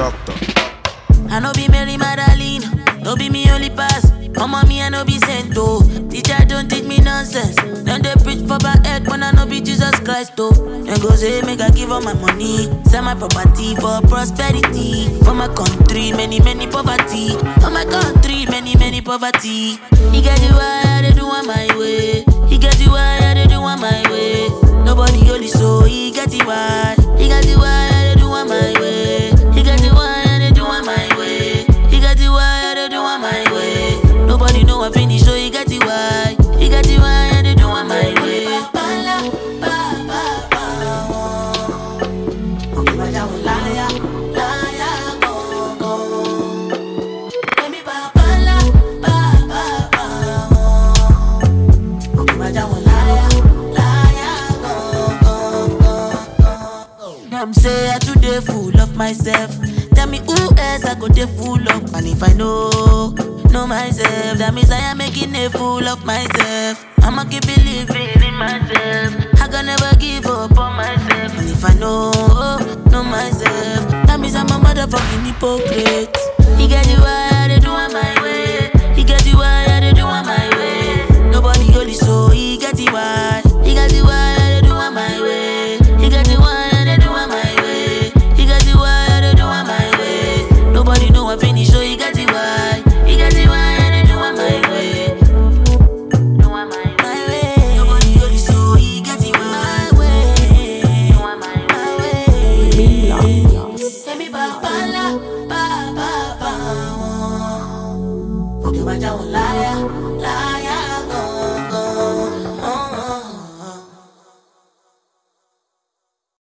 doctor. I no be Mary Magdalene, no be me only pass. Come on me, I no be sent oh. Teacher don't teach me nonsense. Then they preach for my head when I no be Jesus Christ oh. Then go say make I give all my money, sell my property for prosperity. For my country, many poverty. For my country, many poverty. He get you why they do on my way. He get you why they do on my way. Nobody only so he get you why. He got you why they do on my way. He got you why they do on my way. He got you why they do on my way. Nobody know I finish, so he got you why. He got you why they do on my way. Them say I today full of myself. Tell me who else I go dey full of. And if I know myself, that means I am making a fool of myself. I'ma keep believing in myself. I can never give up on myself. And if I know myself, that means I'm a motherfucking hypocrite. He get you why they do on my way.